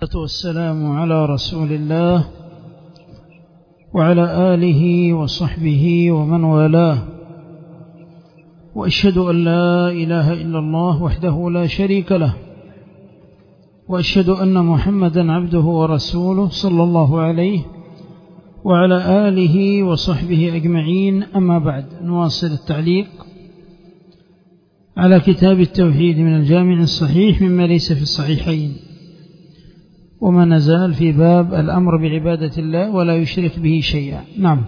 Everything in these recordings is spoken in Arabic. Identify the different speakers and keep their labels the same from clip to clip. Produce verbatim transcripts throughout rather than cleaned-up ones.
Speaker 1: والصلاة والسلام على رسول الله وعلى آله وصحبه ومن والاه، وأشهد أن لا إله إلا الله وحده لا شريك له، وأشهد أن محمدا عبده ورسوله صلى الله عليه وعلى آله وصحبه أجمعين. أما بعد، نواصل التعليق على كتاب التوحيد من الجامع الصحيح مما ليس في الصحيحين، وما نزال في باب الأمر بعبادة الله ولا يشرك به شيئا. نعم.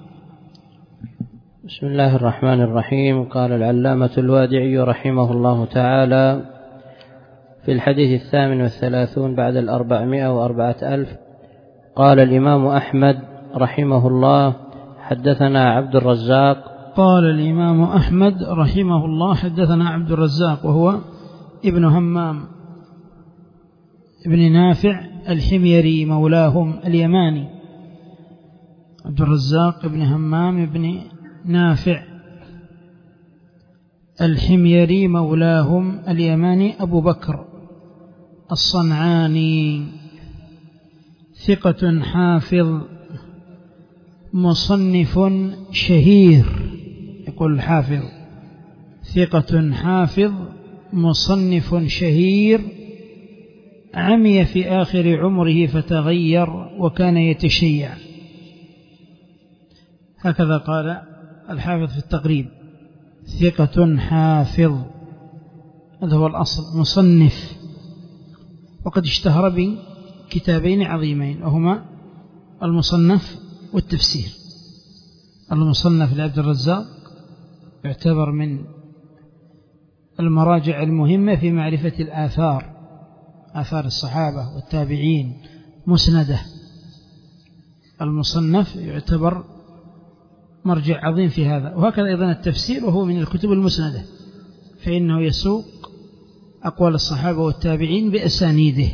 Speaker 2: بسم الله الرحمن الرحيم. قال العلامة الوادعي رحمه الله تعالى في الحديث الثامن والثلاثون بعد الأربعمائة وأربعة ألف: قال الإمام أحمد رحمه الله حدثنا عبد الرزاق.
Speaker 1: قال الإمام أحمد رحمه الله حدثنا عبد الرزاق وهو ابن همام ابن نافع الحميري مولاهم اليماني. عبد الرزاق ابن همام ابن نافع الحميري مولاهم اليماني أبو بكر الصنعاني، ثقة حافظ مصنف شهير. يقول الحافظ: ثقة حافظ مصنف شهير، عمي في آخر عمره فتغير وكان يتشيع. هكذا قال الحافظ في التقريب: ثقة حافظ، هذا هو الأصل، مصنف. وقد اشتهر بكتابين عظيمين، وهما المصنف والتفسير. المصنف لعبد الرزاق يعتبر من المراجع المهمة في معرفة الآثار، آثار الصحابة والتابعين، مسندة. المصنف يعتبر مرجع عظيم في هذا. وهكذا أيضا التفسير، وهو من الكتب المسندة، فإنه يسوق أقوال الصحابة والتابعين بأسانيده.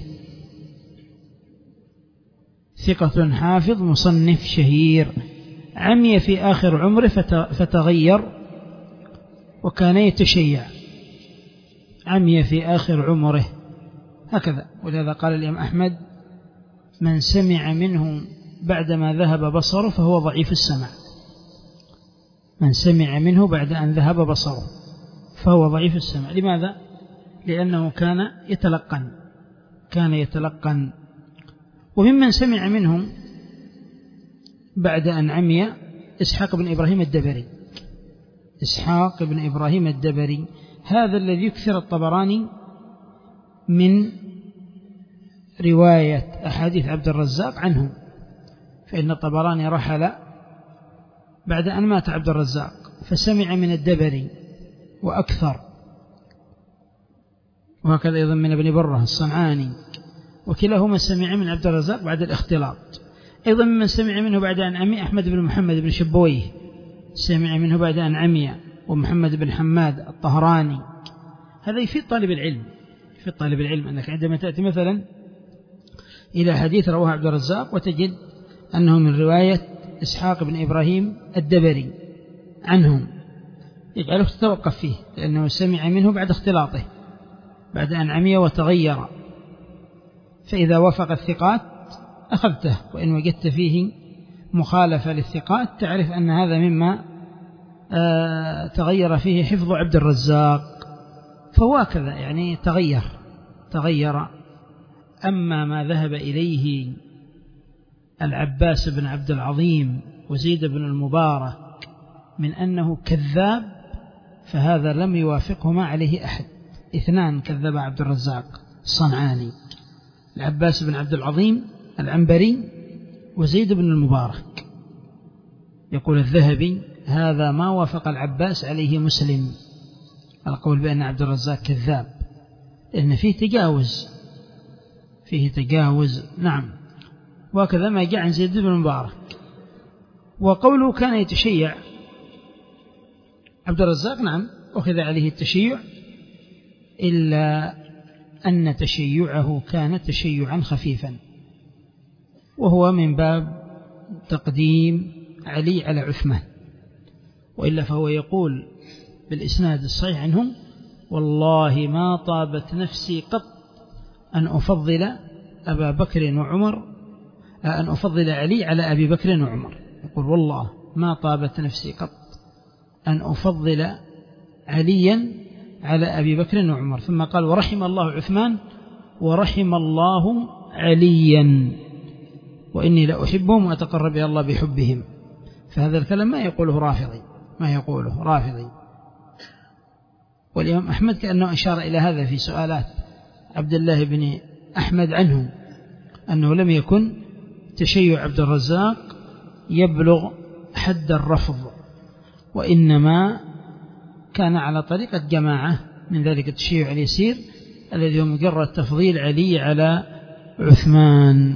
Speaker 1: ثقة حافظ مصنف شهير، عمي في آخر عمره فتغير وكان يتشيع. عمي في آخر عمره، هكذا. ولهذا قال الإمام أحمد: من سمع منه بعدما ذهب بصره فهو ضعيف السمع. من سمع منه بعد أن ذهب بصره فهو ضعيف السمع. لماذا؟ لأنه كان يتلقن كان يتلقن وممن سمع منهم بعد أن عمي إسحاق بن إبراهيم الدبري. إسحاق بن إبراهيم الدبري هذا الذي يكثر الطبراني من رواية أحاديث عبد الرزاق عنه، فإن الطبراني رحل بعد أن مات عبد الرزاق فسمع من الدبري وأكثر، وهكذا أيضا من ابن بره الصنعاني، وكلاهما سمع من عبد الرزاق بعد الاختلاط. أيضا ممن سمع منه بعد أن عمي أحمد بن محمد بن شبويه، سمع منه بعد أن عمي، ومحمد بن حماد الطهراني. هذا يفيد طالب العلم في طالب العلم أنك عندما تأتي مثلا إلى حديث رواه عبد الرزاق وتجد أنه من رواية إسحاق بن إبراهيم الدبري عنهم، يجعلك تتوقف فيه، لأنه سمع منه بعد اختلاطه، بعد أن عمي وتغير. فإذا وافق الثقات أخذته، وإن وجدت فيه مخالفة للثقات تعرف أن هذا مما آه تغير فيه حفظ عبد الرزاق، فهو هكذا يعني تغير تغير أما ما ذهب إليه العباس بن عبد العظيم وزيد بن المبارك من أنه كذاب، فهذا لم يوافقهما عليه أحد. اثنان كذب عبد الرزاق الصنعاني: العباس بن عبد العظيم العنبري وزيد بن المبارك. يقول الذهبي: هذا ما وافق العباس عليه مسلم، القول بأن عبد الرزاق كذاب، لأن فيه تجاوز فيه تجاوز نعم. وكذا ما جاء عن زيد بن المبارك. وقوله كان يتشيع، عبد الرزاق نعم أخذ عليه التشيع، إلا أن تشيعه كان تشيعا خفيفا، وهو من باب تقديم علي على عثمان، وإلا فهو يقول بالإسناد الصحيح عنهم: والله ما طابت نفسي قط أن أفضل أبا بكر وعمر أن أفضل علي على أبي بكر وعمر. يقول والله ما طابت نفسي قط أن أفضل عليا على أبي بكر وعمر. ثم قال ورحم الله عثمان ورحم الله عليا وإني لأحبهم وأتقرب إلى الله بحبهم. فهذا الكلام ما يقوله رافضي، ما يقوله رافضي. والإمام أحمد كأنه أشار إلى هذا في سؤالات عبد الله بن أحمد عنه، أنه لم يكن تشيع عبد الرزاق يبلغ حد الرفض، وإنما كان على طريقة جماعة من ذلك التشيع اليسير الذي هو مجرد تفضيل علي على عثمان.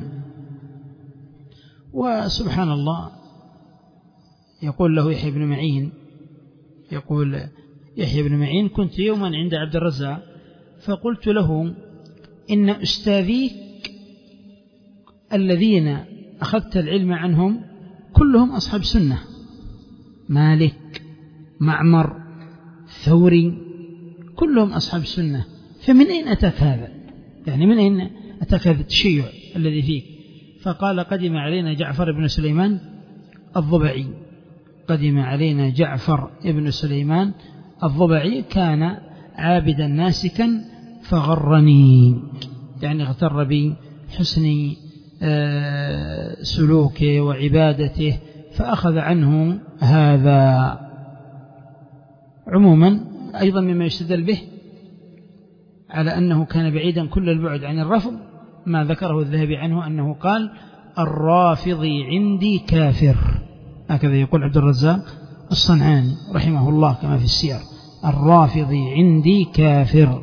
Speaker 1: وسبحان الله يقول له يحيى بن معين، يقول يحيى بن معين كنت يوما عند عبد الرزاق فقلت له إن أستاذيك الذين أخذت العلم عنهم كلهم أصحاب سنة، مالك معمر ثوري كلهم أصحاب سنة، فمن أين أتاك هذا؟ يعني من أين أتاك هذا التشيع الذي فيك؟ فقال قدم علينا جعفر بن سليمان الضبعي، قدم علينا جعفر بن سليمان الضبعي كان عابدا ناسكا فغرني، يعني اغتر بي حسن سلوكه وعبادته فأخذ عنه هذا. عموما أيضا مما يستدل به على أنه كان بعيدا كل البعد عن الرفض ما ذكره الذهبي عنه أنه قال الرافضي عندي كافر، هكذا يقول عبد الرزاق الصنعاني رحمه الله كما في السير، الرافضي عندي كافر.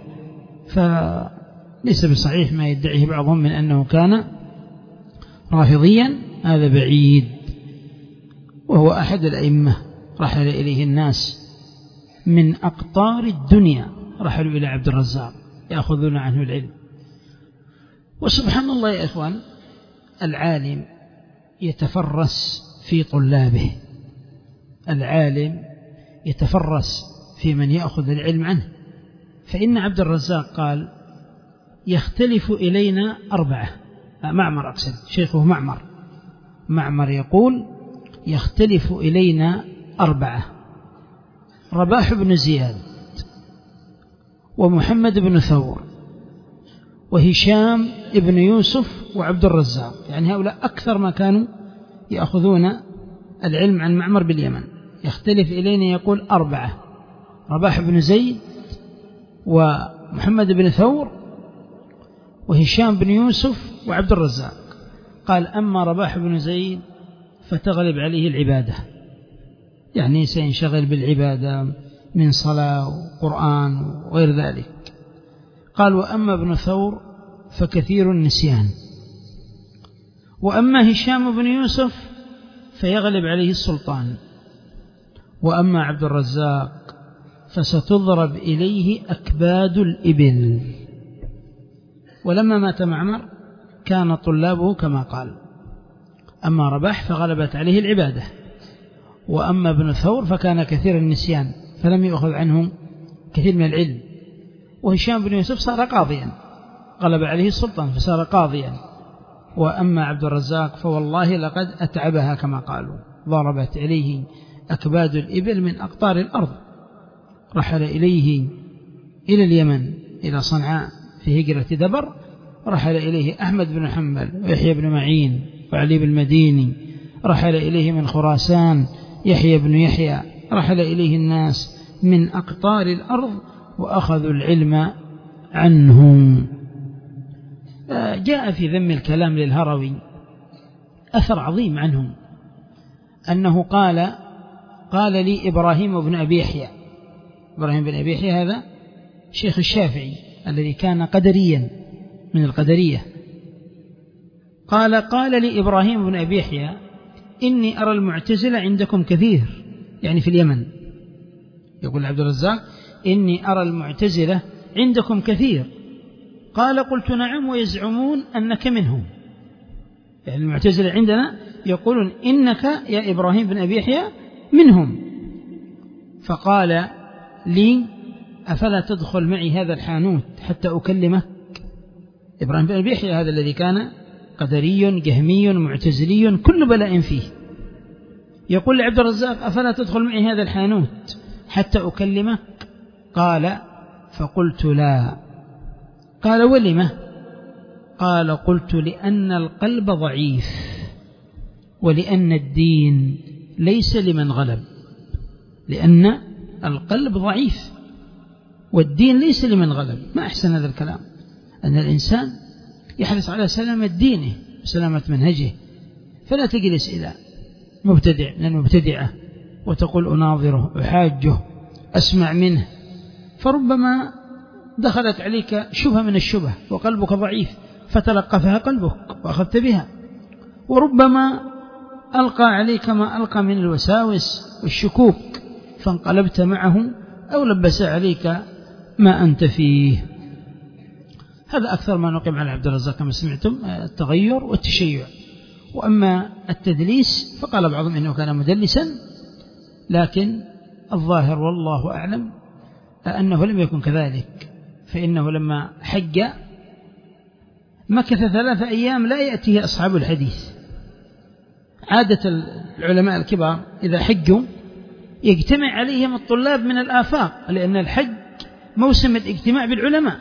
Speaker 1: فليس بصحيح ما يدعيه بعضهم من أنه كان رافضيا، هذا بعيد. وهو أحد الأئمة رحل إليه الناس من أقطار الدنيا، رحلوا إلى عبد الرزاق يأخذون عنه العلم. وسبحان الله يا إخوان، العالم يتفرس في طلابه، العالم يتفرس في من يأخذ العلم عنه. فإن عبد الرزاق قال يختلف إلينا أربعة، معمر أقصد شيخه معمر، معمر يقول يختلف إلينا أربعة: رباح بن زياد ومحمد بن ثور وهشام بن يوسف وعبد الرزاق، يعني هؤلاء أكثر ما كانوا يأخذون العلم عن معمر باليمن. يختلف إلينا يقول أربعة: رباح بن زيد ومحمد بن ثور وهشام بن يوسف وعبد الرزاق. قال أما رباح بن زيد فتغلب عليه العبادة، يعني سينشغل بالعبادة من صلاة وقرآن وغير ذلك. قال وأما ابن ثور فكثير النسيان، وأما هشام بن يوسف فيغلب عليه السلطان، وأما عبد الرزاق فستضرب إليه أكباد الإبل. ولما مات معمر كان طلابه كما قال: أما رباح فغلبت عليه العبادة، وأما ابن ثور فكان كثير النسيان فلم يأخذ عنه كثير من العلم، وهشام بن يوسف صار قاضيا غلب عليه السلطان فصار قاضيا، وأما عبد الرزاق فوالله لقد أتعبها كما قالوا، ضربت عليه أكباد الإبل من أقطار الأرض. رحل إليه إلى اليمن إلى صنعاء في هجرة دبر، رحل إليه أحمد بن حنبل ويحيى بن معين وعلي بن المديني، رحل إليه من خراسان يحيى بن يحيى، رحل إليه الناس من أقطار الأرض وأخذوا العلم عنهم. جاء في ذم الكلام للهروي أثر عظيم عنهم أنه قال قال لي إبراهيم بن أبي يحيى، إبراهيم بن أبي يحيى هذا شيخ الشافعي الذي كان قدريا من القدرية، قال قال لي إبراهيم بن أبي يحيى إني أرى المعتزلة عندكم كثير، يعني في اليمن. يقول عبد الرزاق إني أرى المعتزلة عندكم كثير. قال قلت نعم ويزعمون أنك منهم، يعني المعتزلة عندنا يقولون إنك يا إبراهيم بن أبي يحيى منهم. فقال لي أفلا تدخل معي هذا الحانوت حتى أكلمك، إبراهيم بن أبي يحيى هذا الذي كان قدري جهمي معتزلي كل بلاء فيه، يقول لعبد الرزاق أفلا تدخل معي هذا الحانوت حتى أكلمك؟ قال فقلت لا. قال ولم؟ قال قلت لأن القلب ضعيف ولأن الدين ليس لمن غلب، لأن القلب ضعيف والدين ليس لمن غلب. ما أحسن هذا الكلام، أن الإنسان يحرص على سلامة دينه وسلامة منهجه، فلا تجلس إلى مبتدع من المبتدعة وتقول أناظره أحاجه أسمع منه، فربما دخلت عليك شبهة من الشبه وقلبك ضعيف فتلقفها قلبك وأخذت بها، وربما ألقى عليك ما ألقى من الوساوس والشكوك فانقلبت معه أو لبس عليك ما أنت فيه. هذا أكثر ما نقيم على عبد الرزاق كما سمعتم، التغير والتشيع. وأما التدليس فقال بعضهم إنه كان مدلسا، لكن الظاهر والله أعلم أنه لم يكن كذلك، فإنه لما حج مكث ثلاثة أيام لا يأتيه أصحاب الحديث. عادة العلماء الكبار إذا حجوا يجتمع عليهم الطلاب من الآفاق، لأن الحج موسم الاجتماع بالعلماء،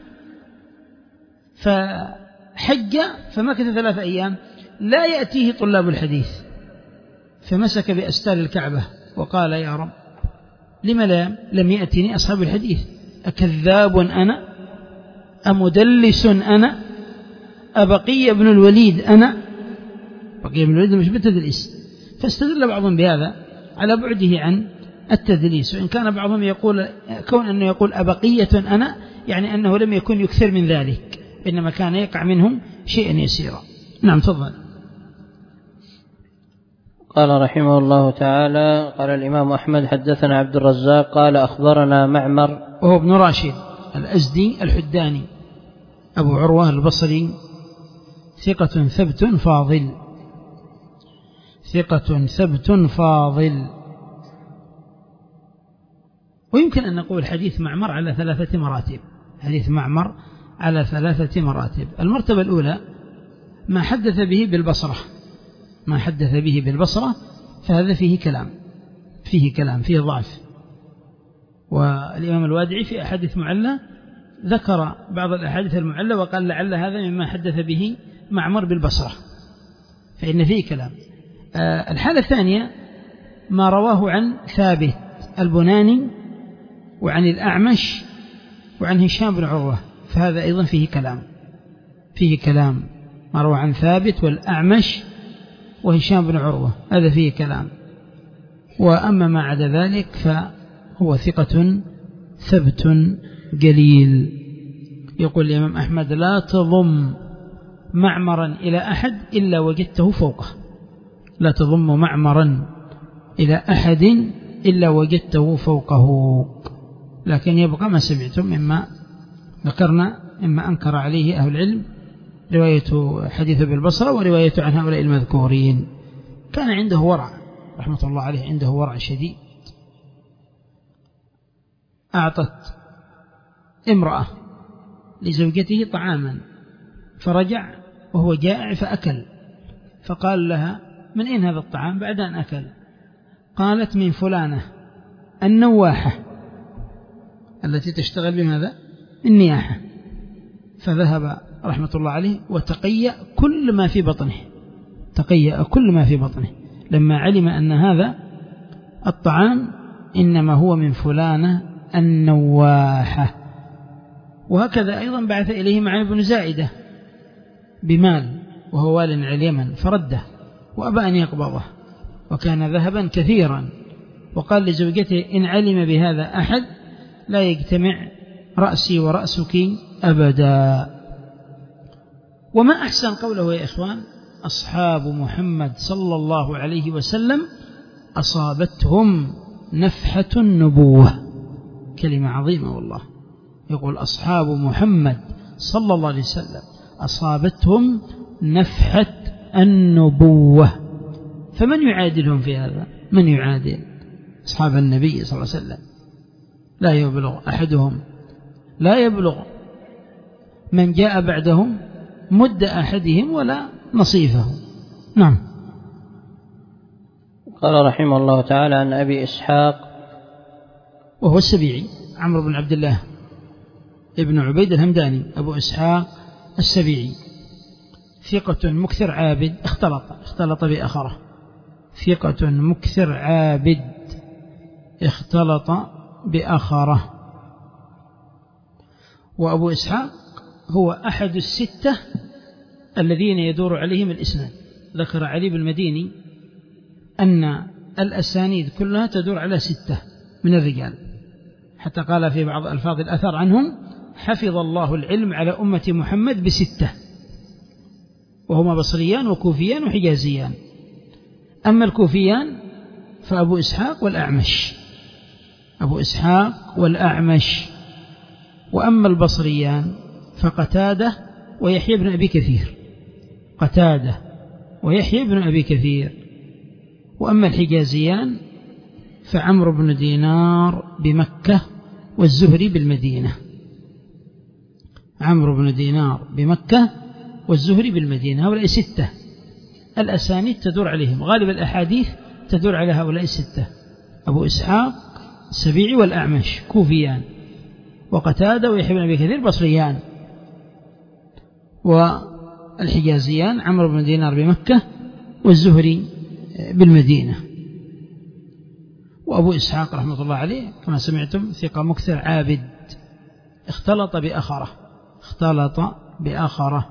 Speaker 1: فحج فمكث ثلاثة أيام لا يأتيه طلاب الحديث، فمسك بأستار الكعبة وقال يا رب لم لم يأتني أصحاب الحديث؟ أكذاب أنا؟ أمدلس أنا؟ أبقي ابن الوليد أنا؟ بقي ابن الوليد مش بالتدليس. فاستدل بعضهم بهذا على بعده عن التدليس، وإن كان بعضهم يقول كون أنه يقول أبقية أنا يعني أنه لم يكن يكثر من ذلك، إنما كان يقع منهم شيئا يسيرا. نعم تفضل.
Speaker 2: قال رحمه الله تعالى قال الإمام أحمد حدثنا عبد الرزاق قال أخبرنا معمر
Speaker 1: وهو ابن راشد الأزدي الحداني أبو عروة البصري ثقة ثبت فاضل، ثقة ثبت فاضل. ويمكن أن نقول حديث معمر على ثلاثة مراتب، حديث معمر على ثلاثة مراتب. المرتبة الأولى ما حدث به بالبصرة، ما حدث به بالبصرة فهذا فيه كلام، فيه كلام فيه ضعف. والإمام الوادعي في أحاديث معلة ذكر بعض الأحاديث المعلة وقال لعل هذا مما حدث به معمر بالبصرة، فإن فيه كلام. آه الحالة الثانية ما رواه عن ثابت البناني وعن الأعمش وعن هشام بن عروة، فهذا أيضا فيه كلام، فيه كلام ما رواه عن ثابت والأعمش وهشام بن عروة هذا فيه كلام. وأما ما عدا ذلك فهو ثقة ثبت جليل. يقول الإمام أحمد لا تضم معمرا إلى أحد إلا وجدته فوقه، لا تضم معمرا إلى أحد إلا وجدته فوقه. لكن يبقى ما سمعتم مما ذكرنا مما أنكر عليه أهل العلم، رواية حديث بالبصرة ورواية عن هؤلاء المذكورين. كان عنده ورع رحمة الله عليه، عنده ورع شديد. أعطت امرأة لزوجته طعاما فرجع وهو جائع فأكل، فقال لها من أين هذا الطعام بعد أن أكل؟ قالت من فلانة النواحة التي تشتغل بماذا؟ النياحة. فذهب رحمة الله عليه وتقيأ كل ما في بطنه، تقيأ كل ما في بطنه لما علم أن هذا الطعام إنما هو من فلانة النواحة. وهكذا أيضا بعث إليه معن بن زائدة بمال وهو وال على اليمن فرده وأبى أن يقبضه، وكان ذهبا كثيرا، وقال لزوجته إن علم بهذا أحد لا يجتمع رأسي ورأسك أبدا. وما أحسن قوله يا إخوان: أصحاب محمد صلى الله عليه وسلم أصابتهم نفحة النبوة. كلمة عظيمة والله. يقول أصحاب محمد صلى الله عليه وسلم أصابتهم نفحة النبوة. فمن يعادلهم في هذا؟ من يعادل أصحاب النبي صلى الله عليه وسلم؟ لا يبلغ أحدهم، لا يبلغ من جاء بعدهم مد أحدهم ولا نصيفه. نعم.
Speaker 2: قال رحمه الله تعالى عن أبي إسحاق
Speaker 1: وهو السبيعي عمرو بن عبد الله ابن عبيد الهمداني أبو إسحاق السبيعي، ثقة مكثر عابد، اختلط اختلط بآخره، ثقة مكثر عابد اختلط بآخره. وأبو إسحاق هو أحد الستة الذين يدور عليهم الإسناد. ذكر علي بن المديني أن الأسانيد كلها تدور على ستة من الرجال، حتى قال في بعض ألفاظ الأثر عنهم: حفظ الله العلم على أمة محمد بستة، وهما بصريان وكوفيان وحجازيان. أما الكوفيان فأبو إسحاق والأعمش، أبو إسحاق والأعمش. وأما البصريان فقتادة ويحيى بن أبي كثير، قتادة ويحيى بن أبي كثير. وأما الحجازيان فعمرو بن دينار بمكة والزهري بالمدينة، عمرو بن دينار بمكة والزهري بالمدينة. هؤلاء ستة الأسانيد تدور عليهم، غالب الأحاديث تدور على هؤلاء الستة: أبو إسحاق السبيعي والأعمش كوفيان، وقتادة ويحيى بن أبي كثير بصريان، والحجازيان عمرو بن دينار بمكة والزهري بالمدينة. وأبو إسحاق رحمة الله عليه كما سمعتم ثقة مكثر عابد، اختلط بآخره اختلط بآخره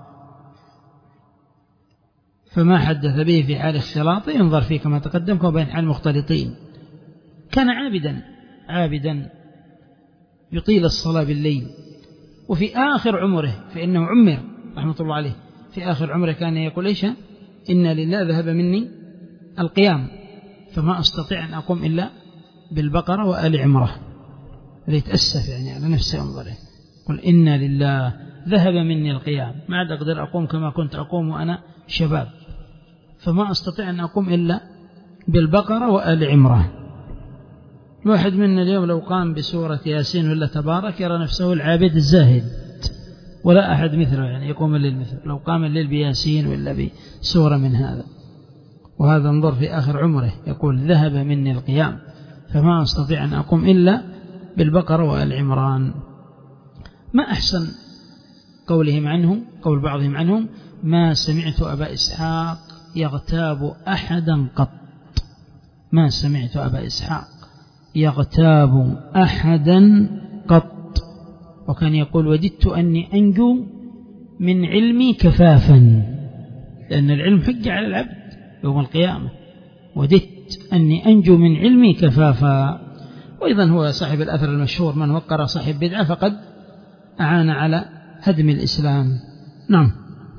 Speaker 1: فما حدث به في حال اختلاطه ينظر فيه كما تقدم كما بين حال المختلطين. كان عابدا عابدا يطيل الصلاة بالليل، وفي آخر عمره فإنه عمر رحمة الله عليه، في آخر عمره كان يقول: إيش؟ إن لله ذهب مني القيام فما أستطيع أن أقوم إلا بالبقرة وآل عمران. هذا يتأسف يعني على نفسه، انظره، قل إن لله ذهب مني القيام، ما عاد أقدر أقوم كما كنت أقوم وأنا شباب، فما أستطيع أن أقوم إلا بالبقرة وآل عمران. الواحد منا اليوم لو قام بسورة ياسين ولا تبارك يرى نفسه العابد الزاهد، ولا أحد مثله يعني يقوم الليل مثله، لو قام الليل بياسين ولا بسورة من هذا. وهذا انظر في آخر عمره يقول: ذهب مني القيام فما أستطيع أن أقوم إلا بالبقرة وآل عمران. ما أحسن قولهم عنه، قول بعضهم عنهم: ما سمعت أبا إسحاق يغتاب أحدا قط، ما سمعت أبا إسحاق يغتاب أحدا قط. وكان يقول: وددت أني أنجو من علمي كفافا، لأن العلم حجة على العبد يوم القيامة. وددت أني أنجو من علمي كفافا. وأيضا هو صاحب الأثر المشهور: من وقر صاحب بدعة فقد أعان على هدم الإسلام. نعم.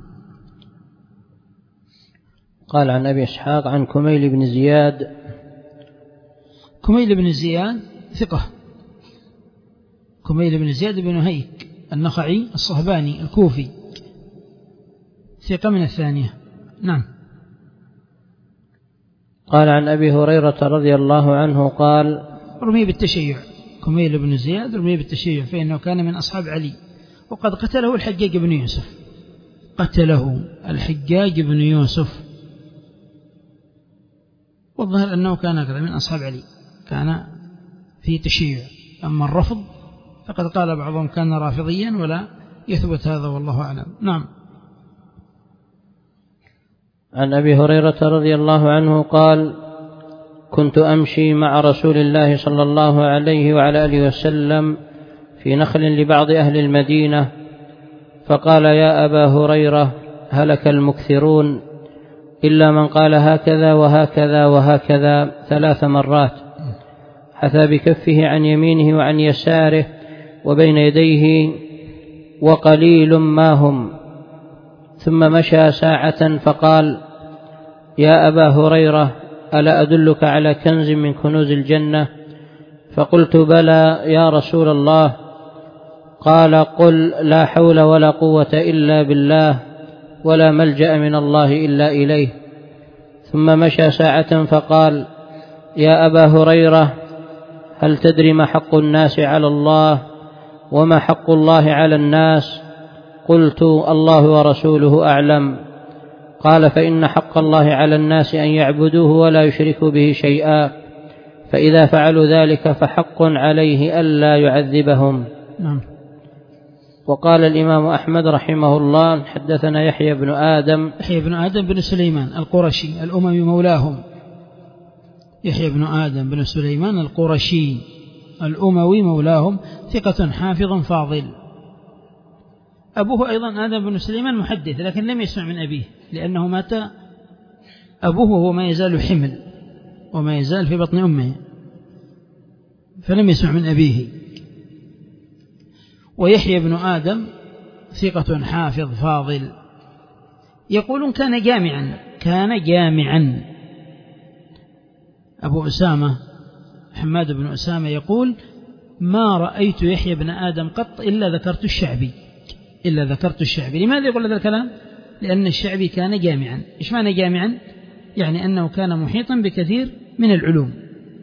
Speaker 2: قال عن أبي إسحاق عن كميل بن زياد.
Speaker 1: كميل بن زياد ثقة، كميل بن زياد بن هيك النخعي الصهباني الكوفي، ثقة من الثانية. نعم.
Speaker 2: قال عن أبي هريرة رضي الله عنه قال:
Speaker 1: رمي بالتشيع، كميل بن زياد رمي بالتشيع، فإنه كان من أصحاب علي، وقد قتله الحجاج بن يوسف، قتله الحجاج بن يوسف، والظاهر أنه كان كذا من أصحاب علي، كان في تشيع. أما الرفض فقد قال بعضهم كان رافضيا، ولا يثبت هذا والله أعلم. نعم.
Speaker 2: عن أبي هريرة رضي الله عنه قال: كنت أمشي مع رسول الله صلى الله عليه وعلى آله وسلم في نخل لبعض أهل المدينة، فقال: يا أبا هريرة هلك المكثرون إلا من قال هكذا وهكذا وهكذا ثلاث مرات، حثى بكفه عن يمينه وعن يساره وبين يديه وقليل ما هم، ثم مشى ساعة فقال: يا أبا هريرة ألا أدلك على كنز من كنوز الجنة؟ فقلت: بلى يا رسول الله. قال: قل لا حول ولا قوة إلا بالله ولا ملجأ من الله إلا إليه. ثم مشى ساعة فقال: يا أبا هريرة هل تدري ما حق الناس على الله وما حق الله على الناس؟ قلت الله ورسوله أعلم. قال فإن حق الله على الناس أن يعبدوه ولا يشركوا به شيئا، فإذا فعلوا ذلك فحق عليه ألا يعذبهم.
Speaker 1: نعم.
Speaker 2: وقال الإمام أحمد رحمه الله حدثنا يحيى بن آدم
Speaker 1: يحيى بن آدم بن سليمان القرشي الأموي مولاهم، يحيى بن آدم بن سليمان القرشي الأموي مولاهم، ثقة حافظ فاضل. أبوه أيضا آدم بن سليمان محدث، لكن لم يسمع من أبيه لأنه مات أبوه وهو ما يزال حمل وما يزال في بطن أمه، فلم يسمع من أبيه. ويحيى بن آدم ثقة حافظ فاضل. يقولون كان جامعا، كان جامعا. أبو أسامة حماد بن أسامة يقول ما رأيت يحيى بن آدم قط إلا ذكرت الشعبي، إلا ذكرت الشعبي. لماذا يقول هذا الكلام؟ لأن الشعبي كان جامعا. إيش معنى جامعا؟ يعني أنه كان محيطا بكثير من العلوم.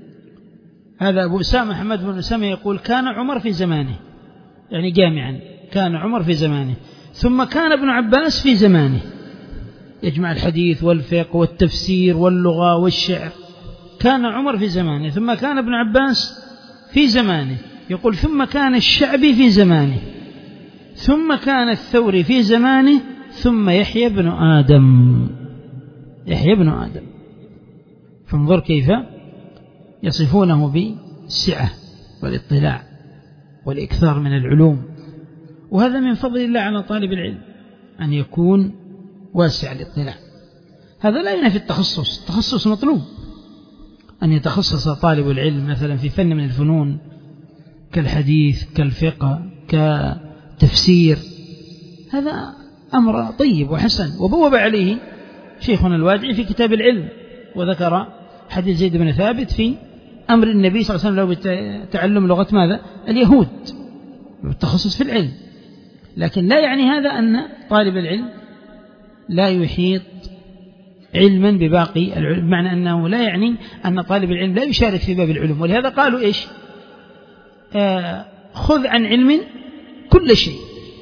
Speaker 1: هذا أبو أسامة حماد بن أسامة يقول كان عمر في زمانه، يعني جامعا كان عمر في زمانه، ثم كان ابن عباس في زمانه يجمع الحديث والفقه والتفسير واللغة والشعر. كان عمر في زمانه، ثم كان ابن عباس في زمانه. يقول ثم كان الشعبي في زمانه، ثم كان الثوري في زمانه، ثم يحيى بن آدم، يحيى بن آدم. فانظر كيف يصفونه بالسعة والاطلاع والإكثار من العلوم. وهذا من فضل الله على طالب العلم أن يكون واسع الاطلاع. هذا لا ينافي التخصص، التخصص مطلوب، أن يتخصص طالب العلم مثلا في فن من الفنون كالحديث كالفقه كتفسير، هذا أمر طيب وحسن. وبوب عليه شيخنا الوادعي في كتاب العلم، وذكر حديث زيد بن ثابت في أمر النبي صلى الله عليه وسلم له بتعلم لغة ماذا؟ اليهود، والتخصص في العلم. لكن لا يعني هذا أن طالب العلم لا يحيط علما بباقي العلم، بمعنى أنه لا يعني أن طالب العلم لا يشارك في باب العلوم. ولهذا قالوا إيش؟ آه خذ عن علم كل شيء،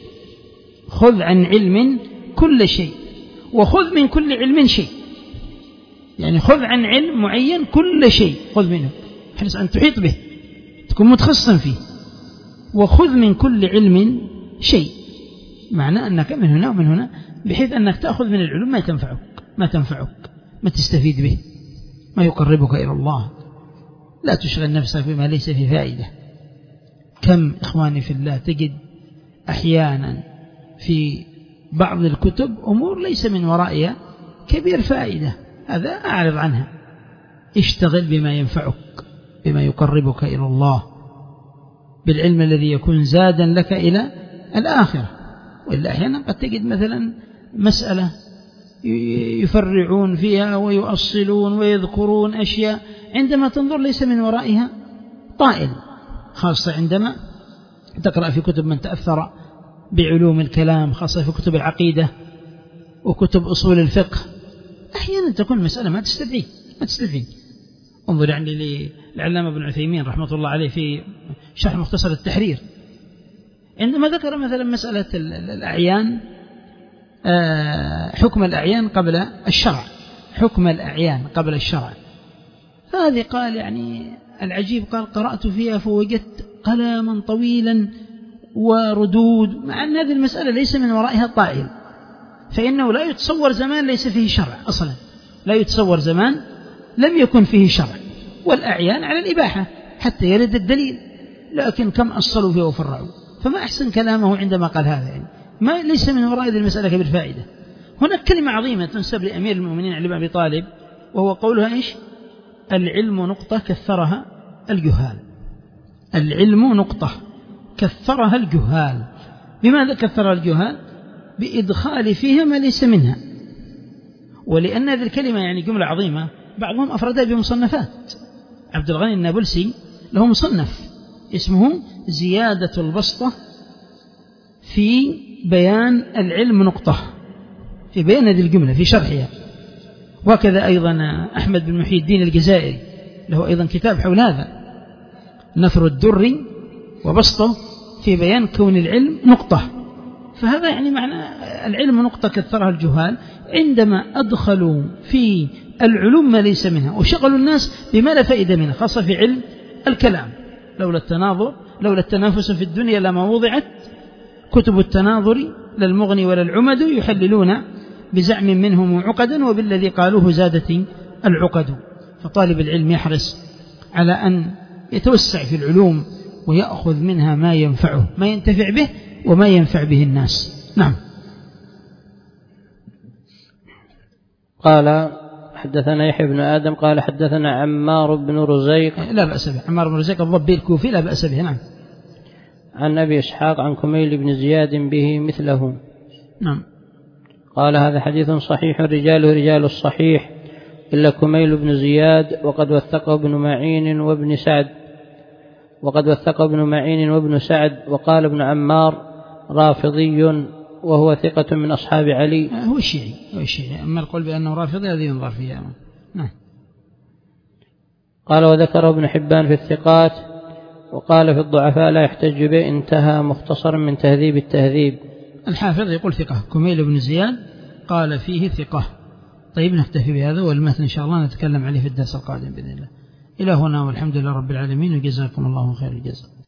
Speaker 1: خذ عن علم كل شيء، وخذ من كل علم شيء. يعني خذ عن علم معين كل شيء، خذ منه حرص أن تحيط به، تكون متخصصا فيه. وخذ من كل علم شيء، معنى أنك من هنا ومن هنا، بحيث أنك تأخذ من العلوم ما تنفعك، ما تنفعك ما تستفيد به، ما يقربك إلى الله. لا تشغل نفسك بما ليس في فائدة. كم إخواني في الله تجد أحيانا في بعض الكتب أمور ليس من ورائها كبير فائدة، هذا أعرض عنها، اشتغل بما ينفعك، بما يقربك إلى الله، بالعلم الذي يكون زادا لك إلى الآخرة. وإلا أحيانا قد تجد مثلا مسألة يفرعون فيها ويؤصلون ويذكرون أشياء عندما تنظر ليس من ورائها طائل، خاصة عندما تقرأ في كتب من تأثر بعلوم الكلام، خاصة في كتب العقيدة وكتب أصول الفقه. أحيانا تكون مسألة ما تستدعي ما تستدعي انظر يعني للعلامة ابن عثيمين رحمة الله عليه في شرح مختصر التحرير، عندما ذكر مثلا مسألة الأعيان، حكم الأعيان قبل الشرع، حكم الأعيان قبل الشرع. فهذه قال يعني العجيب، قال قرأت فيها فوجدت كلاما طويلا وردود، مع أن هذه المسألة ليس من ورائها طائل، فإنه لا يتصور زمان ليس فيه شرع أصلا، لا يتصور زمان لم يكن فيه شرع، والأعيان على الإباحة حتى يرد الدليل، لكن كم أصلوا فيه وفرعوا. فما أحسن كلامه عندما قال هذا، يعني ما ليس من وراء هذه المسألة كبير فائدة. هناك كلمة عظيمة تنسب لأمير المؤمنين علي بن أبي طالب، وهو قولها إيش؟ العلم نقطة كثرها الجهال. العلم نقطة كثرها الجهال. بماذا كثرها الجهال؟ بإدخال فيها ما ليس منها. ولأن هذه الكلمة يعني جملة عظيمة، بعضهم أفردها بمصنفات. عبد الغني النابلسي له مصنف اسمه زيادة البسطة في بيان العلم نقطة، في بيان هذه الجملة في شرحها. وكذا أيضا أحمد بن محي الدين الجزائري له أيضا كتاب حول هذا، نثر الدر وبسطه في بيان كون العلم نقطة. فهذا يعني معنى العلم نقطة كثرها الجهال عندما أدخلوا في العلوم ما ليس منها وشغلوا الناس بما لا فائدة منها، خاصة في علم الكلام. لولا التناظر لولا التنافس في الدنيا لما وضعت كتب التناظر للمغني ولا العمد، يحللون بزعم منهم عقدا وبالذي قالوه زادت العقد. فطالب العلم يحرص على أن يتوسع في العلوم ويأخذ منها ما ينفعه، ما ينتفع به وما ينفع به الناس. نعم.
Speaker 2: قال حدثنا يحيى بن آدم قال حدثنا عمار بن رزيق،
Speaker 1: لا بأس به، عمار بن رزيق الضبي الكوفي لا بأس به. نعم.
Speaker 2: عن أبي إسحاق عن كميل بن زياد به مثله.
Speaker 1: نعم.
Speaker 2: قال هذا حديث صحيح رجاله رجال الصحيح إلا كميل بن زياد، وقد وثقه ابن معين وابن سعد وقد وثقه ابن معين وابن سعد. وقال ابن عمار رافضي وهو ثقة من أصحاب علي.
Speaker 1: هو الشيعي هو الشيعي أما القول بأنه رافضي هذه ينظر فيها. نعم.
Speaker 2: قال وذكر ابن حبان في الثقات وقال في الضعفاء لا يحتج به. انتهى مختصر من تهذيب التهذيب.
Speaker 1: الحافظ يقول ثقة، كميل بن زياد قال فيه ثقة. طيب نكتفي بهذا، والمثل إن شاء الله نتكلم عليه في الدرس القادم بإذن الله. إلى هنا والحمد لله رب العالمين، وجزاكم الله خير الجزاء.